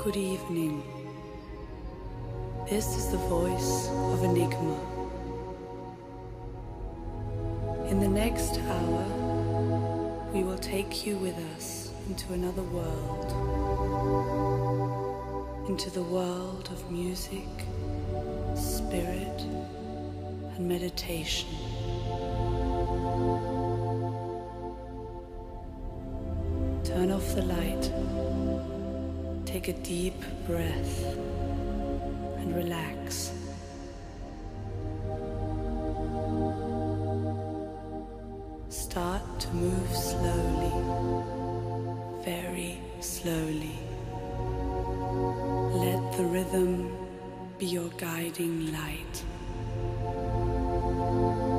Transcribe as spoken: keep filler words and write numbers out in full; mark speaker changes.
Speaker 1: Good evening. This is the voice of Enigma. In the next hour, we will take you with us into another world, into the world of music, spirit, and meditation. Turn off the light, take a deep breath, and relax. Start to move slowly, very slowly. Let the rhythm be your guiding light.